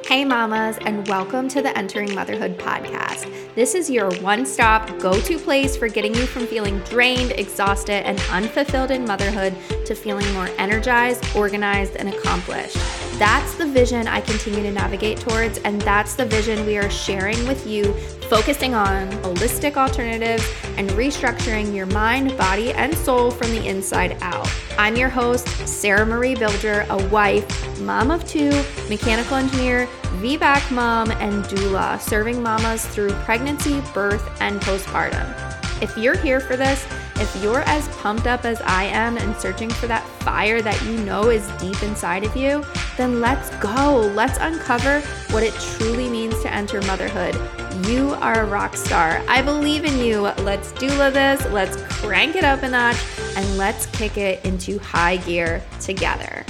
Hey, mamas, and welcome to the Entering Motherhood podcast. This is your one-stop go-to place for getting you from feeling drained, exhausted, and unfulfilled in motherhood to feeling more energized, organized, and accomplished. That's the vision I continue to navigate towards, and that's the vision we are sharing with you, focusing on holistic alternatives and restructuring your mind, body, and soul from the inside out. I'm your host, Sarah Marie Bilger, a wife, mom of two, mechanical engineer, VBAC mom, and doula, serving mamas through pregnancy, birth, and postpartum. If you're here for this, if you're as pumped up as I am and searching for that fire that you know is deep inside of you, then let's go. Let's uncover what it truly means to enter motherhood. You are a rock star. I believe in you. Let's doula this. Let's crank it up a notch and let's kick it into high gear together.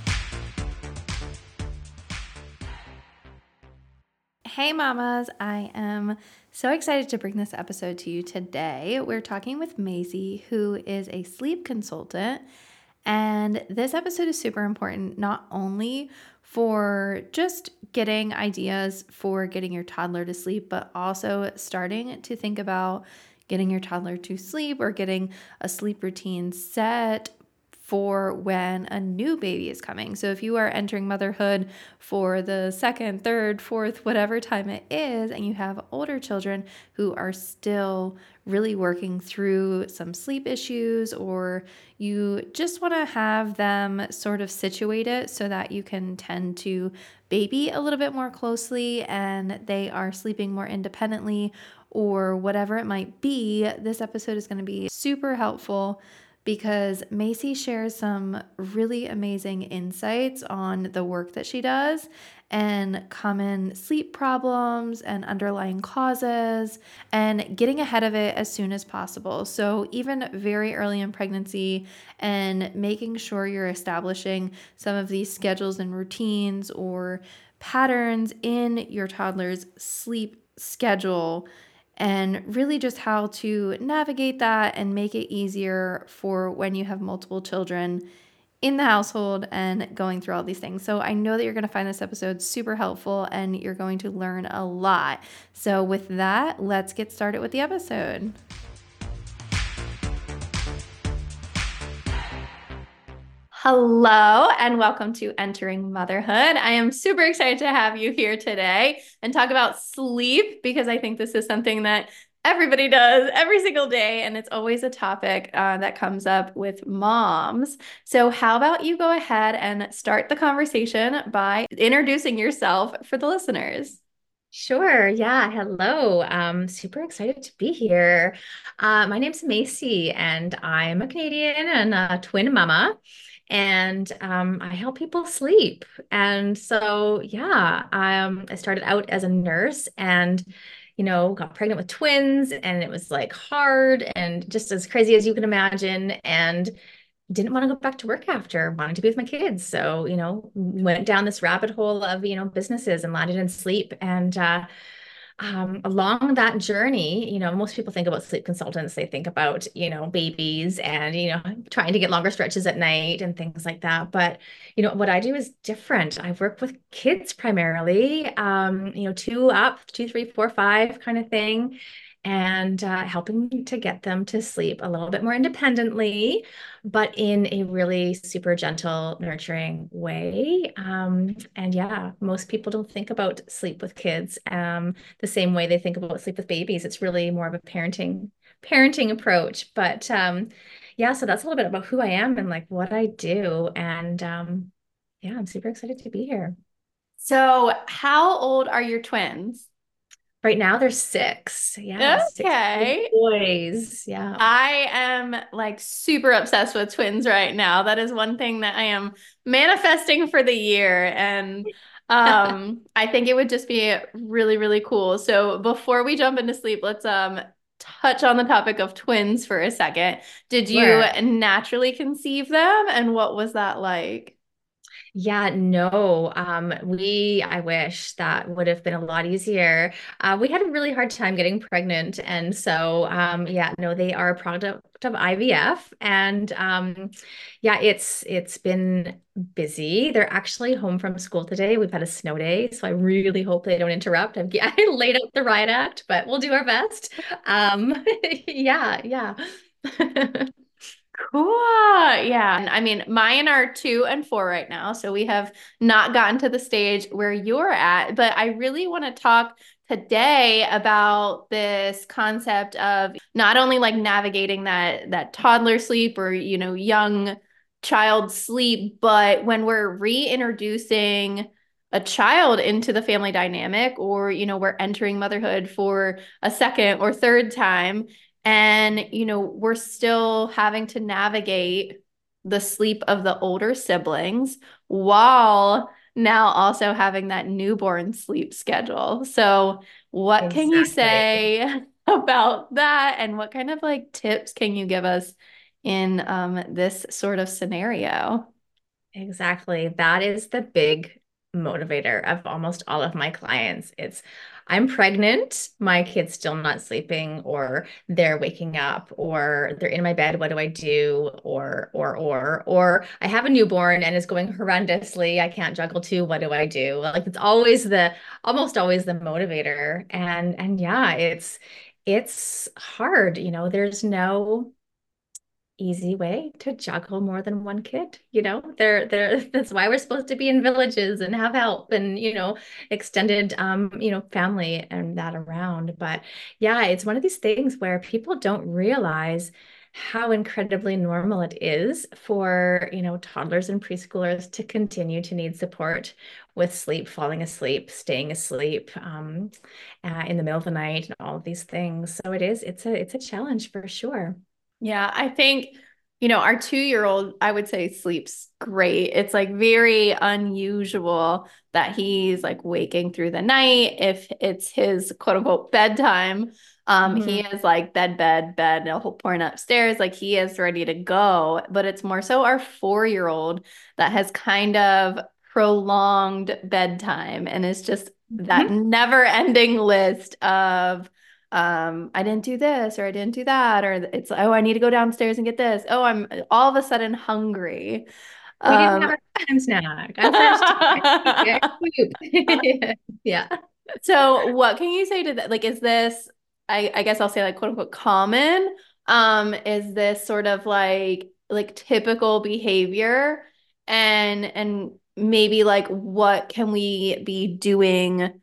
Hey mamas, I am so excited to bring this episode to you today. We're talking with Macy, who is a sleep consultant, and this episode is super important not only for just getting ideas for getting your toddler to sleep, but also starting to think about getting your toddler to sleep or getting a sleep routine set for when a new baby is coming. So if you are entering motherhood for the second, third, fourth, whatever time it is, and you have older children who are still really working through some sleep issues, or you just want to have them sort of situated so that you can tend to baby a little bit more closely and they are sleeping more independently, or whatever it might be, this episode is going to be super helpful because Macy shares some really amazing insights on the work that she does and common sleep problems and underlying causes and getting ahead of it as soon as possible. So even very early in pregnancy and making sure you're establishing some of these schedules and routines or patterns in your toddler's sleep schedule, and really just how to navigate that and make it easier for when you have multiple children in the household and going through all these things. So I know that you're going to find this episode super helpful and you're going to learn a lot. So with that, let's get started with the episode. Hello and welcome to Entering Motherhood. I am super excited to have you here today and talk about sleep because I think this is something that everybody does every single day and it's always a topic that comes up with moms. So how about you go ahead and start the conversation by introducing yourself for the listeners? Sure. Yeah. Hello. Super excited to be here. My name's Macy, and I'm a Canadian and a twin mama, and I help people sleep. And so, yeah, I started out as a nurse, and got pregnant with twins, and it was like hard and just as crazy as you can imagine. And didn't want to go back to work after, wanted to be with my kids. So, went down this rabbit hole of, businesses and landed in sleep. And along that journey, most people think about sleep consultants. They think about, babies and, trying to get longer stretches at night and things like that. But, what I do is different. I work with kids primarily, two up, two, three, four, five kind of thing, and helping to get them to sleep a little bit more independently, but in a really super gentle, nurturing way. And yeah, most people don't think about sleep with kids the same way they think about sleep with babies. It's really more of a parenting approach. But yeah, so that's a little bit about who I am and like what I do. And yeah, I'm super excited to be here. So how old are your twins? Right now, there's six. Yeah, six big Okay. boys. Yeah. I am like super obsessed with twins right now. That is one thing that I am manifesting for the year. And I think it would just be really, really cool. So before we jump into sleep, let's touch on the topic of twins for a second. Did you Sure. naturally conceive them? And what was that like? Yeah, no. I wish that would have been a lot easier. We had a really hard time getting pregnant. And so, yeah, no, they are a product of IVF. And yeah, it's been busy. They're actually home from school today. We've had a snow day, so I really hope they don't interrupt. I laid out the riot act, but we'll do our best. Yeah, yeah. Cool. Yeah. And I mean, mine are 2 and 4 right now. So we have not gotten to the stage where you're at. But I really want to talk today about this concept of not only like navigating that toddler sleep or, young child sleep, but when we're reintroducing a child into the family dynamic, or, we're entering motherhood for a second or third time, and, we're still having to navigate the sleep of the older siblings while now also having that newborn sleep schedule. So, what can you Exactly. say about that? And what kind of like tips can you give us in this sort of scenario? Exactly. That is the big motivator of almost all of my clients. I'm pregnant, my kid's still not sleeping, or they're waking up, or they're in my bed. What do I do? Or I have a newborn and it's going horrendously. I can't juggle two. What do I do? Like it's almost always the motivator. And yeah, it's hard. There's no easy way to juggle more than one kid. That's why we're supposed to be in villages and have help and, extended, family and that around. But yeah, it's one of these things where people don't realize how incredibly normal it is for, toddlers and preschoolers to continue to need support with sleep, falling asleep, staying asleep, in the middle of the night, and all of these things. So it's a challenge for sure. Yeah, I think, our 2-year-old, I would say sleeps great. It's like very unusual that he's like waking through the night. If it's his quote unquote bedtime, he Mhm. is like bed, and a whole point upstairs. Like he is ready to go. But it's more so our 4-year-old that has kind of prolonged bedtime and is just that Mhm. never ending list of I didn't do this or I didn't do that, or it's, oh, I need to go downstairs and get this. Oh, I'm all of a sudden hungry. We didn't have Um, a time snack. I'm thirsty. I need poop. Yeah. so what can you say to that? Like, is this, I guess I'll say like quote unquote common? Is this sort of like typical behavior? And maybe like what can we be doing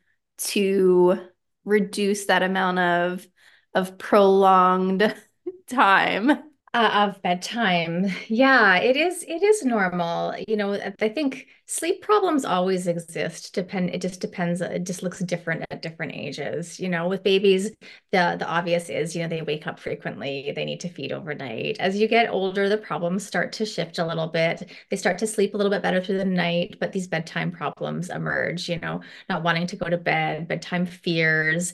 to reduce that amount of prolonged time? Of bedtime. Yeah, it is normal. I think sleep problems always exist. It just depends. It just looks different at different ages. With babies, the obvious is, they wake up frequently, they need to feed overnight. As you get older, the problems start to shift a little bit. They start to sleep a little bit better through the night, but these bedtime problems emerge, not wanting to go to bed, bedtime fears,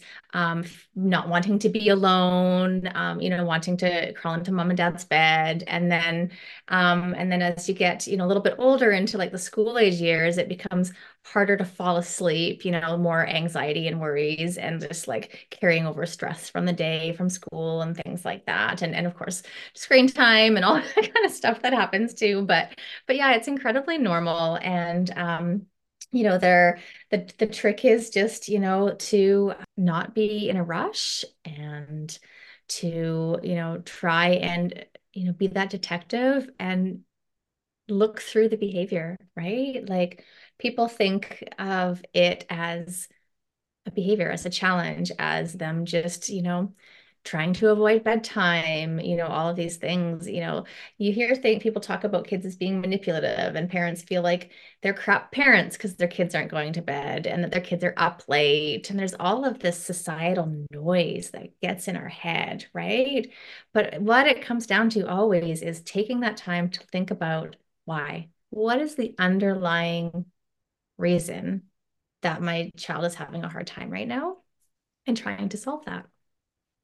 not wanting to be alone, wanting to crawl into mom and dad's bed. And then as you get, a little bit older into like the school age years, it becomes harder to fall asleep, more anxiety and worries and just like carrying over stress from the day from school and things like that. And of course, screen time and all that kind of stuff that happens too. But yeah, it's incredibly normal. And the trick is just, to not be in a rush and to, try and, be that detective and look through the behavior, right? Like people think of it as a behavior, as a challenge, as them just, trying to avoid bedtime, all of these things, you think people talk about kids as being manipulative and parents feel like they're crap parents because their kids aren't going to bed and that their kids are up late. And there's all of this societal noise that gets in our head, right? But what it comes down to always is taking that time to think about why. What is the underlying reason that my child is having a hard time right now and trying to solve that.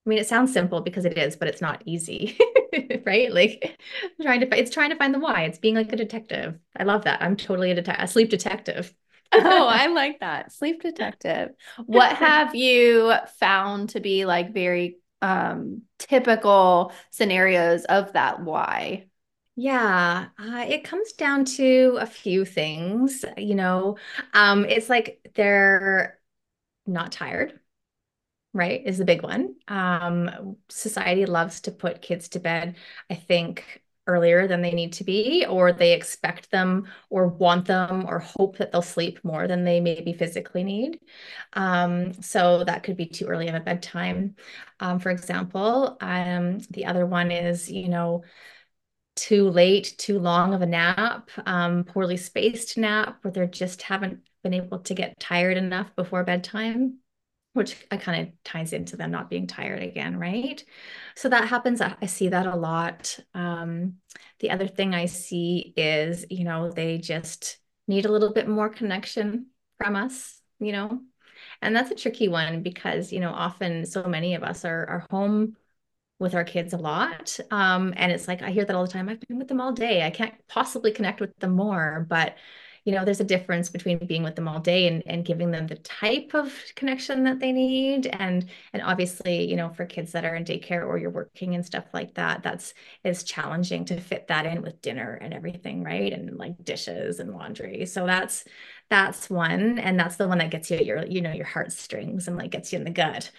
I mean, it sounds simple because it is, but it's not easy, right? Like it's trying to find the why. It's being like a detective. I love that. I'm totally a sleep detective. Oh, I like that. Sleep detective. What have you found to be like very typical scenarios of that why? Yeah, it comes down to a few things, it's like they're not tired, right, is the big one. Society loves to put kids to bed, I think, earlier than they need to be, or they expect them or want them or hope that they'll sleep more than they maybe physically need. So that could be too early of a bedtime, for example. The other one is, too late, too long of a nap, poorly spaced nap, where they just haven't been able to get tired enough before bedtime, which kind of ties into them not being tired again, right? So that happens. I see that a lot. The other thing I see is, they just need a little bit more connection from us, and that's a tricky one because, often so many of us are home with our kids a lot. And it's like, I hear that all the time. I've been with them all day. I can't possibly connect with them more. But, there's a difference between being with them all day and giving them the type of connection that they need. And obviously, for kids that are in daycare or you're working and stuff like that, it's challenging to fit that in with dinner and everything, right? And like dishes and laundry. So that's one. And that's the one that gets you at your heartstrings and like gets you in the gut.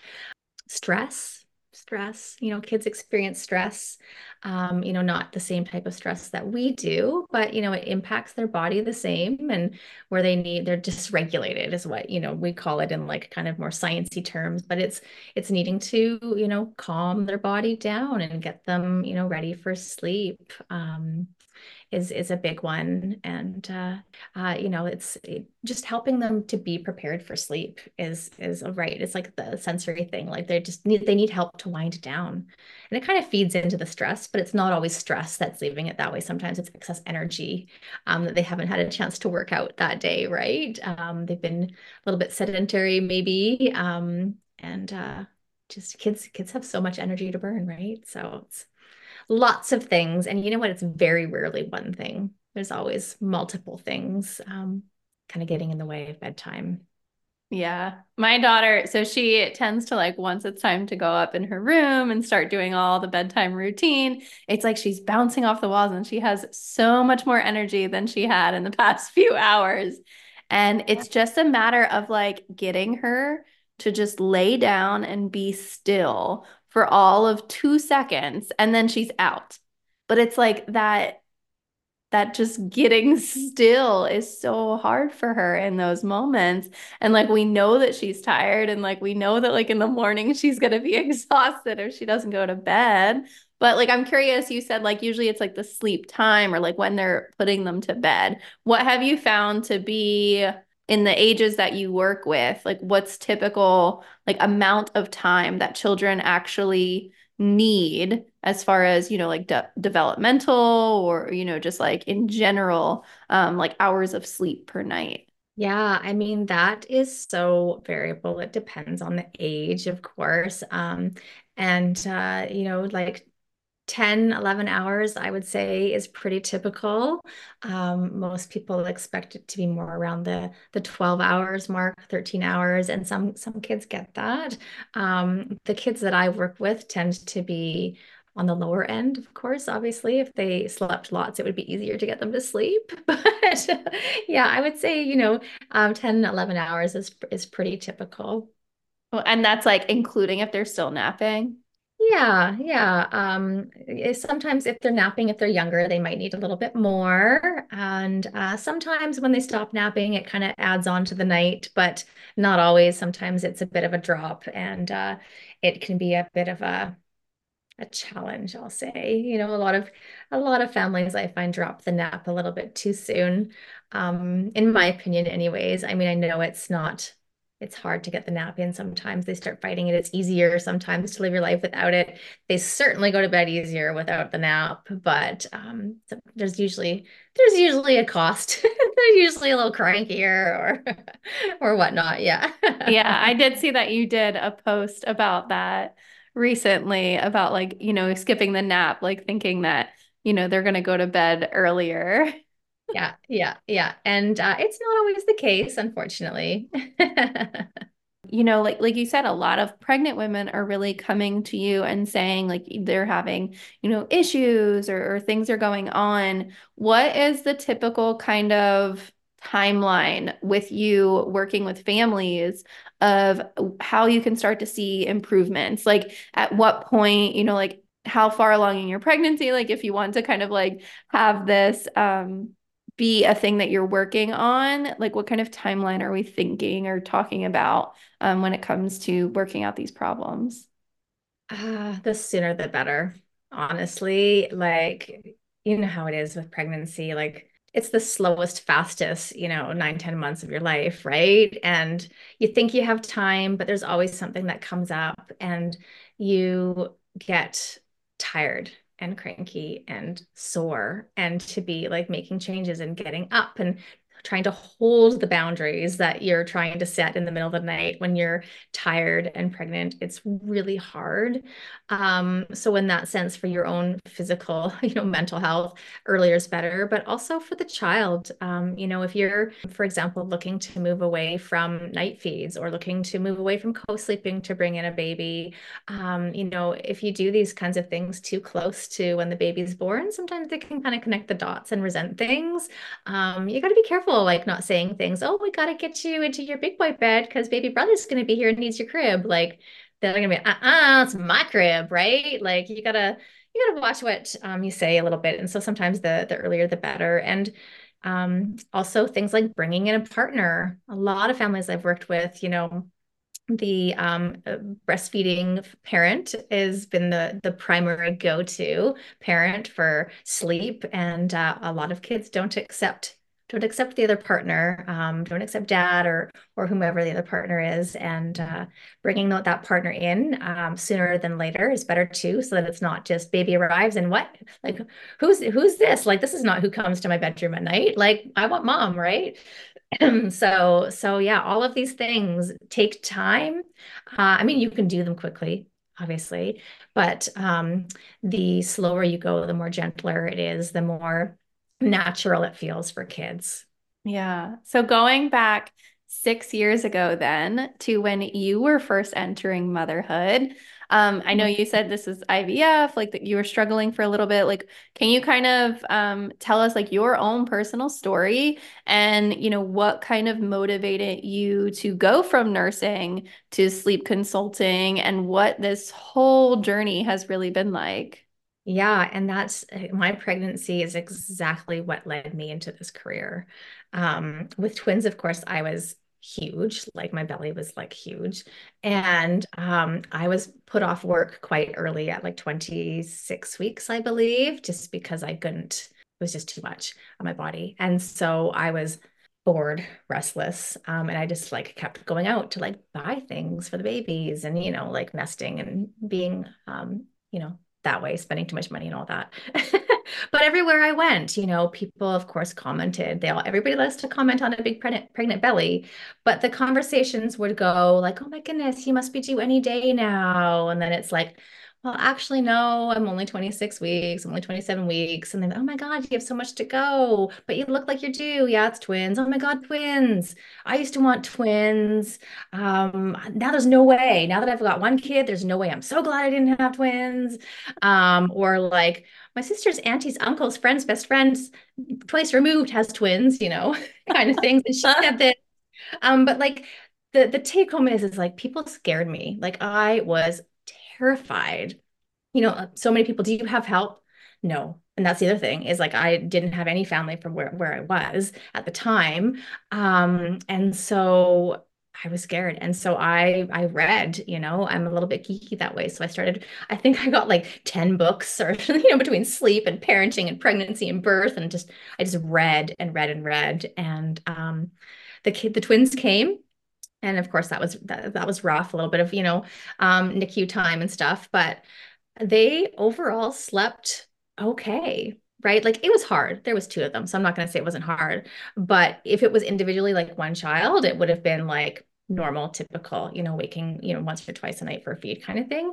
Stress, kids experience stress, not the same type of stress that we do, but it impacts their body the same, and where they're dysregulated is what we call it in like kind of more sciencey terms, but it's needing to calm their body down and get them ready for sleep. Is a big one. And just helping them to be prepared for sleep is right. It's like the sensory thing. Like they need help to wind down. And it kind of feeds into the stress, but it's not always stress that's leaving it that way. Sometimes it's excess energy that they haven't had a chance to work out that day, right? They've been a little bit sedentary, maybe. And just kids have so much energy to burn, right? So it's lots of things. And you know what? It's very rarely one thing. There's always multiple things kind of getting in the way of bedtime. Yeah. My daughter, so she tends to like once it's time to go up in her room and start doing all the bedtime routine, it's like she's bouncing off the walls and she has so much more energy than she had in the past few hours. And it's just a matter of like getting her to just lay down and be still for all of 2 seconds and then she's out. But it's like that just getting still is so hard for her in those moments. And like we know that she's tired and like we know that like in the morning she's going to be exhausted if she doesn't go to bed. But like I'm curious, you said like usually it's like the sleep time or like when they're putting them to bed. What have you found to be in the ages that you work with? Like what's typical like amount of time that children actually need as far as like developmental or just like in general like hours of sleep per night. Yeah, I mean, that is so variable. It depends on the age, of course. And like 10, 11 hours, I would say, is pretty typical. Most people expect it to be more around the 12 hours mark, 13 hours, and some kids get that. The kids that I work with tend to be on the lower end, of course. Obviously, if they slept lots, it would be easier to get them to sleep. But yeah, I would say, 10, 11 hours is pretty typical. Well, and that's like including if they're still napping. Yeah, yeah. Sometimes if they're napping, if they're younger, they might need a little bit more. And sometimes when they stop napping, it kind of adds on to the night, but not always. Sometimes it's a bit of a drop, and it can be a bit of a challenge, I'll say. A lot of families I find drop the nap a little bit too soon. In my opinion, anyways. I mean, I know it's hard to get the nap in sometimes. They start fighting it. It's easier sometimes to live your life without it. They certainly go to bed easier without the nap, but there's usually a cost. They're usually a little crankier or or whatnot. Yeah. Yeah, I did see that you did a post about that recently about like, skipping the nap, like thinking that, they're going to go to bed earlier. Yeah, yeah, yeah. And it's not always the case, unfortunately. Like you said, a lot of pregnant women are really coming to you and saying like they're having, issues or things are going on. What is the typical kind of timeline with you working with families of how you can start to see improvements? Like at what point, like how far along in your pregnancy, like if you want to kind of like have this be a thing that you're working on, like what kind of timeline are we thinking or talking about when it comes to working out these problems? The sooner the better, honestly. Like, you know how it is with pregnancy. Like, it's the slowest, fastest, 9, 10 months of your life, right? And you think you have time, but there's always something that comes up and you get tired and cranky and sore and to be like making changes and getting up and trying to hold the boundaries that you're trying to set in the middle of the night when you're tired and pregnant. It's really hard. So in that sense, for your own physical, mental health, earlier is better, but also for the child. If you're, for example, looking to move away from night feeds or looking to move away from co-sleeping to bring in a baby, if you do these kinds of things too close to when the baby's born, sometimes they can kind of connect the dots and resent things. You got to be careful, like not saying things, oh, we got to get you into your big boy bed because baby brother's going to be here and needs your crib. Like they're going to be, it's my crib, right? Like you gotta watch what you say a little bit. And so sometimes the earlier the better. And also things like bringing in a partner. A lot of families I've worked with, the breastfeeding parent has been the primary go-to parent for sleep, and a lot of kids don't accept the other partner, don't accept dad or whomever the other partner is, and bringing that partner in sooner than later is better too, so that it's not just baby arrives and what, like who's this? Like this is not who comes to my bedroom at night. Like I want mom, right? So yeah, all of these things take time. I mean, you can do them quickly, obviously, but the slower you go, the more gentler it is, the more natural it feels for kids. Yeah. So going back 6 years ago then to when you were first entering motherhood, I know you said this is IVF, like that you were struggling for a little bit. Like, can you kind of tell us like your own personal story and what kind of motivated you to go from nursing to sleep consulting and what this whole journey has really been like? Yeah, and that's my pregnancy is exactly what led me into this career. With twins, of course, I was huge, like my belly was like huge. And I was put off work quite early at like 26 weeks, I believe, just because I couldn't, it was just too much on my body. And so I was bored, restless. And I just like kept going out to like buy things for the babies and, like nesting and being, that way, spending too much money and all that. But everywhere I went, people of course commented. Everybody loves to comment on a big pregnant belly, but the conversations would go like, "Oh my goodness, you must be due any day now." And then it's like, "Well, actually, no, I'm only 26 weeks. I'm only 27 weeks." And then, "Oh my God, you have so much to go, but you look like you're due." Yeah, it's twins. Oh my God, twins. I used to want twins. Now there's no way. Now that I've got one kid, there's no way. I'm so glad I didn't have twins. Or like my sister's auntie's uncle's friend's best friends twice removed has twins, kind of things. And she said that, but like the take home is like people scared me. Like I was terrified. So many people, do you have help? No. And that's the other thing is like I didn't have any family from where I was at the time. And so I was scared. And so I read, I'm a little bit geeky that way. So I think I got like 10 books or, between sleep and parenting and pregnancy and birth. And I just read and read and read. And the twins came. And of course that was rough, a little bit of, NICU time and stuff, but they overall slept okay, right? Like it was hard. There was two of them, so I'm not going to say it wasn't hard. But if it was individually like one child, it would have been like normal, typical, waking, once or twice a night for a feed kind of thing.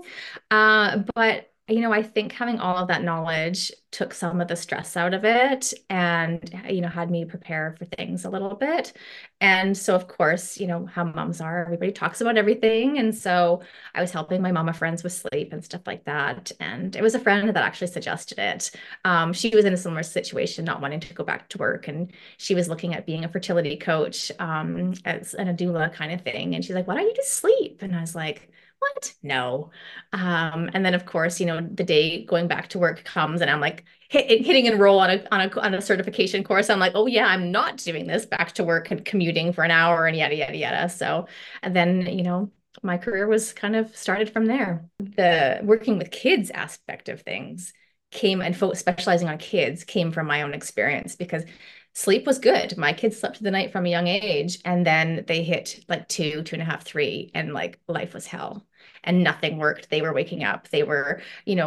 But I think having all of that knowledge took some of the stress out of it and, had me prepare for things a little bit. And so, of course, how moms are, everybody talks about everything. And so I was helping my mama friends with sleep and stuff like that. And it was a friend that actually suggested it. She was in a similar situation, not wanting to go back to work. And she was looking at being a fertility coach, as a doula kind of thing. And she's like, why don't you just sleep? And I was like, what? No. And then of course, the day going back to work comes and I'm like hitting enroll on a certification course. I'm like, oh yeah, I'm not doing this back to work and commuting for an hour and yada, yada, yada. So, and then, my career was kind of started from there. The working with kids aspect of things came and specializing on kids came from my own experience because sleep was good. My kids slept through the night from a young age, and then they hit like 2.5, 3, and like life was hell and nothing worked. They were waking up. They were,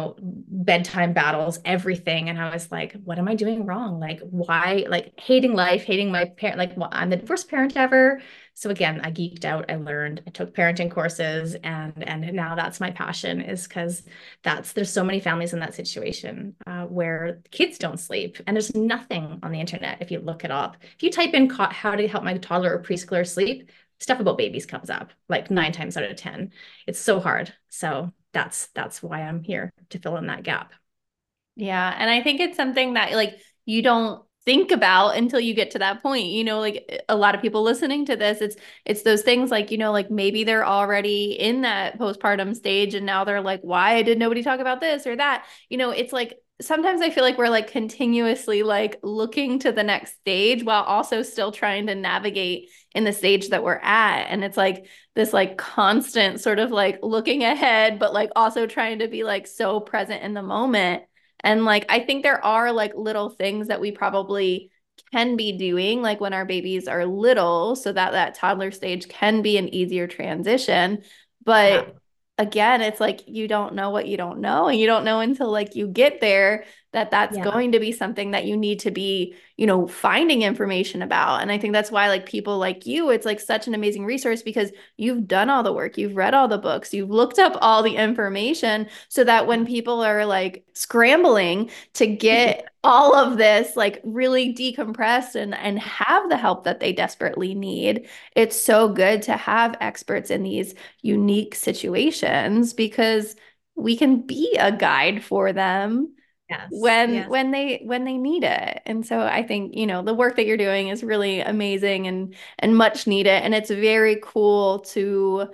bedtime battles, everything. And I was like, what am I doing wrong? Like, why? Like, hating life, hating my parent. Like, well, I'm the worst parent ever. So again, I geeked out. I learned. I took parenting courses, and now that's my passion. Is because there's so many families in that situation where kids don't sleep, and there's nothing on the internet. If you look it up, if you type in how to help my toddler or preschooler sleep, stuff about babies comes up like 9 times out of 10. It's so hard. So that's why I'm here, to fill in that gap. Yeah. And I think it's something that like you don't think about until you get to that point. Like a lot of people listening to this, it's those things like, like maybe they're already in that postpartum stage and now they're like, why did nobody talk about this or that? It's like sometimes I feel like we're like continuously like looking to the next stage while also still trying to navigate in the stage that we're at. And it's like this like constant sort of like looking ahead, but like also trying to be like so present in the moment. And like, I think there are like little things that we probably can be doing, like when our babies are little, so that that toddler stage can be an easier transition. Yeah. But again, it's like you don't know what you don't know, and you don't know until like you get there that that's Yeah. going to be something that you need to be, finding information about. And I think that's why like people like you, it's like such an amazing resource because you've done all the work, you've read all the books, you've looked up all the information so that when people are like scrambling to get all of this like really decompressed and have the help that they desperately need, it's so good to have experts in these unique situations because we can be a guide for them Yes. when Yes. when they need it. And so I think, the work that you're doing is really amazing and much needed. And it's very cool to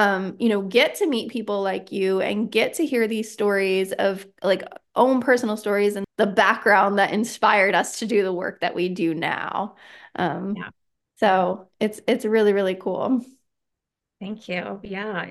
get to meet people like you and get to hear these stories of like own personal stories and the background that inspired us to do the work that we do now. Um, Yeah. Yeah. so it's really, really cool. Thank you. Yeah.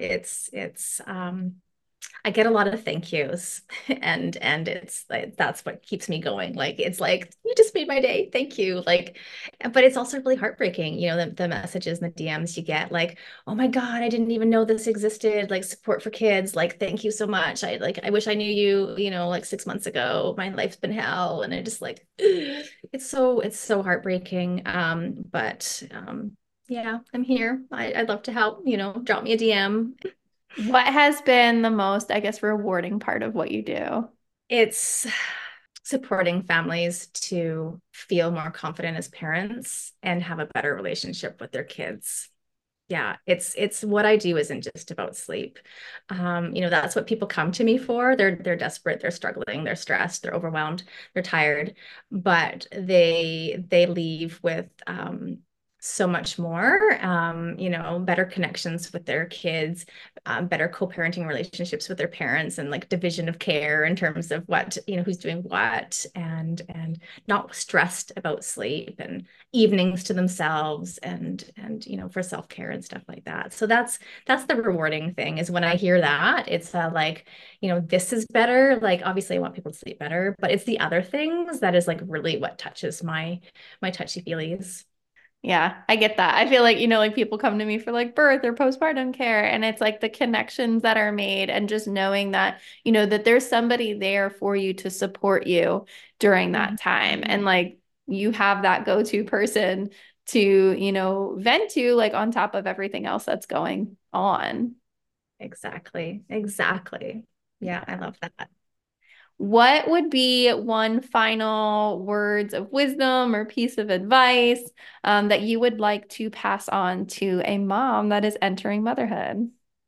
I get a lot of thank yous and it's like that's what keeps me going. Like it's like you just made my day. Thank you. Like, but it's also really heartbreaking, the messages and the DMs you get like, oh my God, I didn't even know this existed. Like support for kids. Like, thank you so much. I wish I knew you, like 6 months ago. My life's been hell. And I just like it's so heartbreaking. But yeah, I'm here. I'd love to help, drop me a DM. What has been the most, I guess, rewarding part of what you do? It's supporting families to feel more confident as parents and have a better relationship with their kids. Yeah, it's what I do isn't just about sleep. That's what people come to me for. They're desperate, they're struggling, they're stressed, they're overwhelmed, they're tired, but they leave with so much more, better connections with their kids, better co-parenting relationships with their parents, and like division of care in terms of what, who's doing what, and not stressed about sleep and evenings to themselves and for self-care and stuff like that. So that's the rewarding thing is when I hear that it's like, this is better. Like obviously I want people to sleep better, but it's the other things that is like really what touches my touchy feelies. Yeah, I get that. I feel like, like people come to me for like birth or postpartum care, and it's like the connections that are made and just knowing that, that there's somebody there for you to support you during that time. And Mhm. like you have that go-to person to, vent to, like on top of everything else that's going on. Exactly. Exactly. Yeah, I love that. What would be one final words of wisdom or piece of advice that you would like to pass on to a mom that is entering motherhood?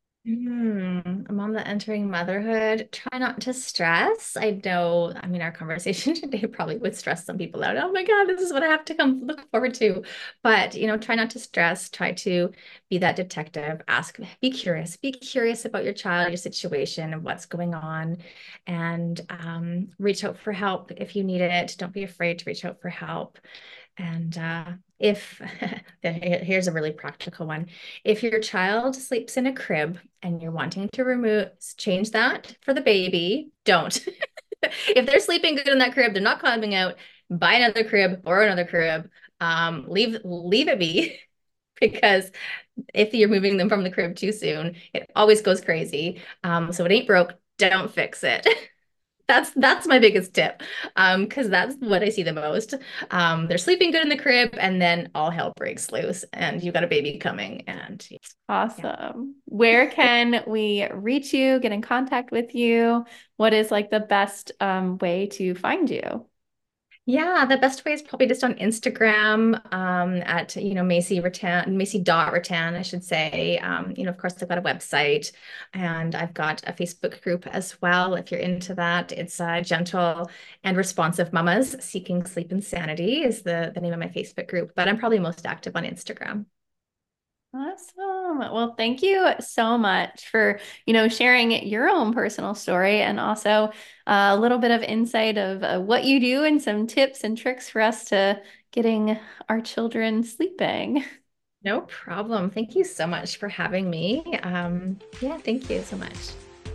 A mom that entering motherhood, try not to stress. I know, I mean, our conversation today probably would stress some people out. Oh my God, this is what I have to come look forward to. But, try not to stress, try to be that detective, ask, be curious about your child, your situation, and what's going on, and reach out for help if you need it. Don't be afraid to reach out for help. And if here's a really practical one, if your child sleeps in a crib and you're wanting to change that for the baby, don't. If they're sleeping good in that crib, they're not climbing out, buy another crib or another crib. Leave it be because if you're moving them from the crib too soon, it always goes crazy. So it ain't broke, don't fix it. That's my biggest tip, because that's what I see the most. They're sleeping good in the crib, and then all hell breaks loose, and you got a baby coming, and yeah. Awesome. Where can we reach you, get in contact with you? What is like the best way to find you? Yeah, the best way is probably just on Instagram, at, Macy Rattan, Macy.Rattan, I should say. Of course, I've got a website and I've got a Facebook group as well. If you're into that, it's Gentle and Responsive Mamas Seeking Sleep and Sanity is the name of my Facebook group, but I'm probably most active on Instagram. Awesome. Well, thank you so much for, sharing your own personal story and also a little bit of insight of what you do and some tips and tricks for us to getting our children sleeping. No problem. Thank you so much for having me. Yeah, thank you so much.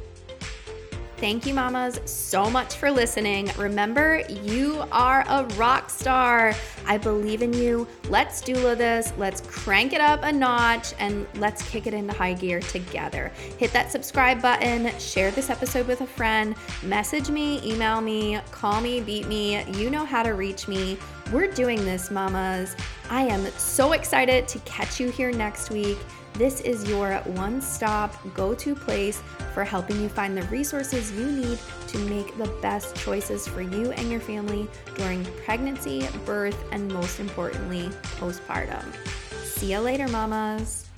Thank you, mamas, so much for listening. Remember, you are a rock star. I believe in you. Let's doula this. Let's crank it up a notch and let's kick it into high gear together. Hit that subscribe button, share this episode with a friend, message me, email me, call me, beat me. You know how to reach me. We're doing this, mamas. I am so excited to catch you here next week. This is your one-stop go-to place for helping you find the resources you need to make the best choices for you and your family during pregnancy, birth, and most importantly, postpartum. See you later, mamas.